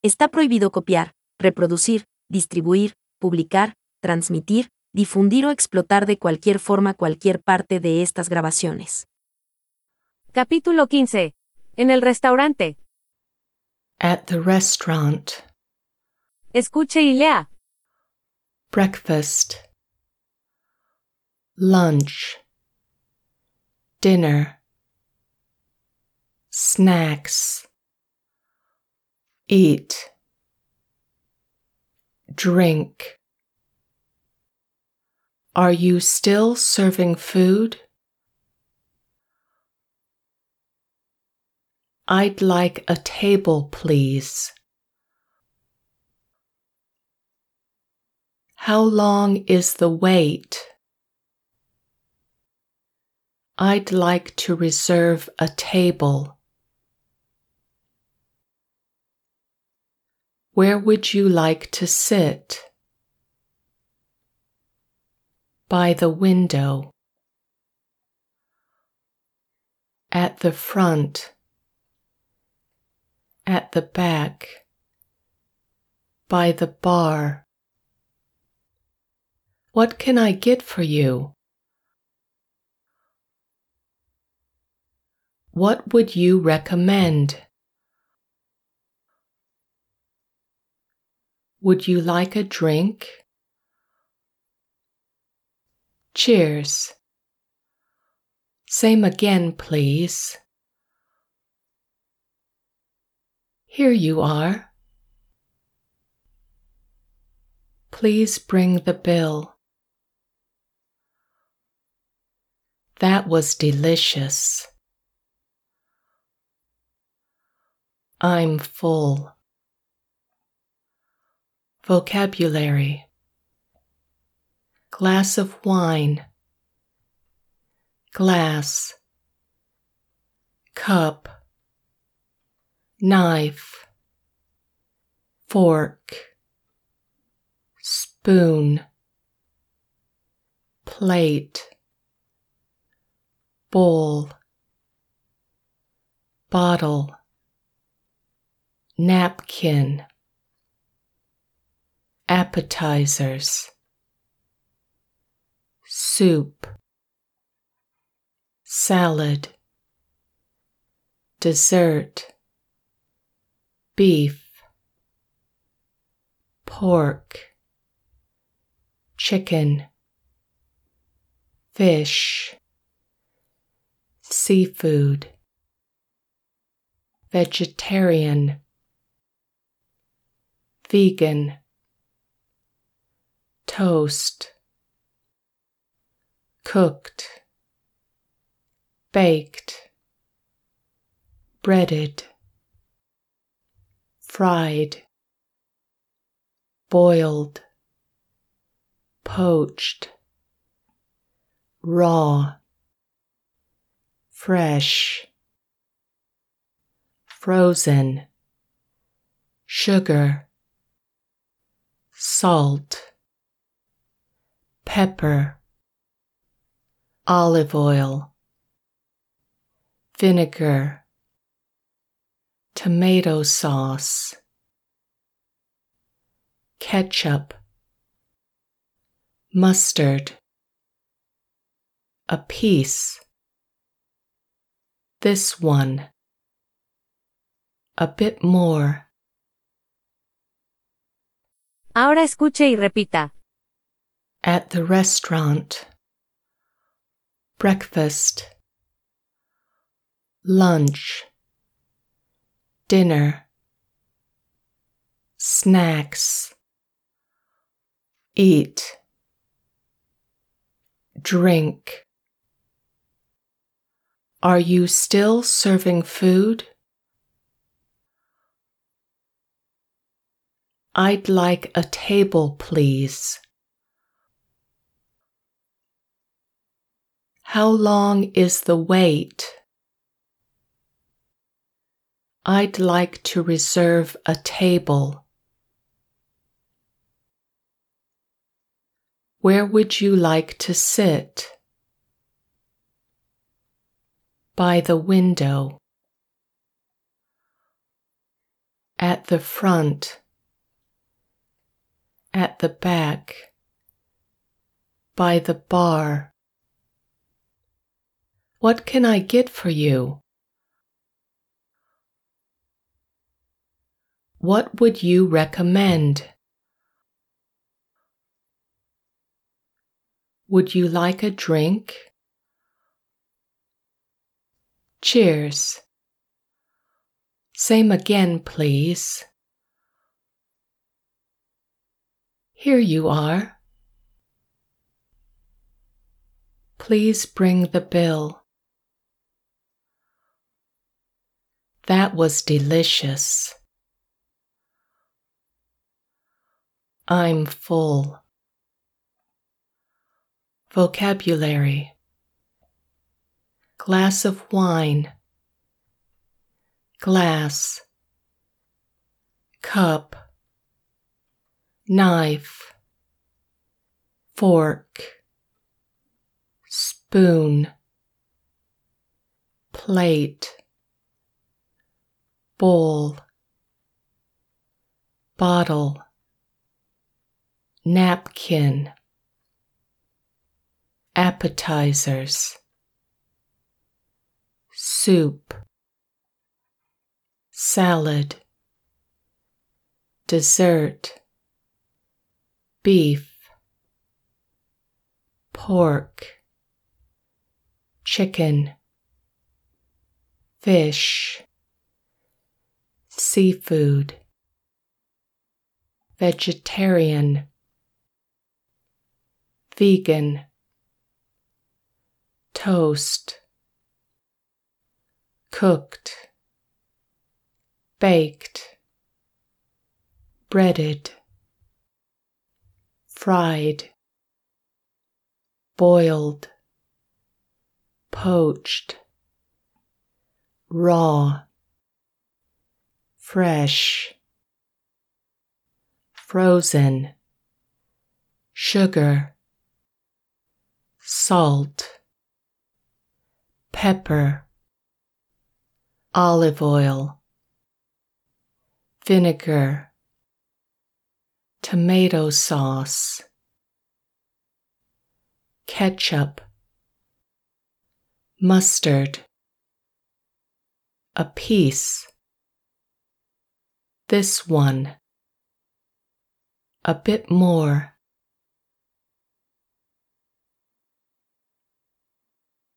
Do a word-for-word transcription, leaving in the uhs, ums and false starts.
Está prohibido copiar, reproducir, distribuir, publicar, transmitir, difundir o explotar de cualquier forma cualquier parte de estas grabaciones. Capítulo quince. En el restaurante. At the restaurant. Escuche y lea. Breakfast. Lunch. Dinner. Snacks. Eat. Drink. Are you still serving food? I'd like a table, please. How long is the wait? I'd like to reserve a table. Where would you like to sit? By the window. At the front. At the back. By the bar. What can I get for you? What would you recommend? Would you like a drink? Cheers. Same again, please. Here you are. Please bring the bill. That was delicious. I'm full. Vocabulary. Glass of wine. Glass. Cup. Knife. Fork. Spoon. Plate. Bowl. Bottle. Napkin. Appetizers. Soup. Salad. Dessert. Beef. Pork. Chicken. Fish. Seafood. Vegetarian. Vegan. Toast. Cooked. Baked. Breaded. Fried. Boiled. Poached. Raw. Fresh. Frozen. Sugar. Salt. Pepper. Olive oil. Vinegar. Tomato sauce. Ketchup. Mustard. A piece. This one. A bit more. Ahora escuche y repita. At the restaurant. Breakfast. Lunch. Dinner. Snacks. Eat. Drink. Are you still serving food? I'd like a table, please. How long is the wait? I'd like to reserve a table. Where would you like to sit? By the window. At the front. At the back. By the bar. What can I get for you? What would you recommend? Would you like a drink? Cheers. Same again, please. Here you are. Please bring the bill. That was delicious. I'm full. Vocabulary. Glass of wine. Glass. Cup. Knife. Fork. Spoon. Plate. Bowl. Bottle. Napkin. Appetizers. Soup. Salad. Dessert. Beef. Pork. Chicken. Fish. Seafood. Vegetarian. Vegan. Toast. Cooked. Baked. Breaded. Fried. Boiled. Poached. Raw. Fresh. Frozen. Sugar. Salt. Pepper. Olive oil. Vinegar. Tomato sauce. Ketchup. Mustard. A piece. This one. A bit more.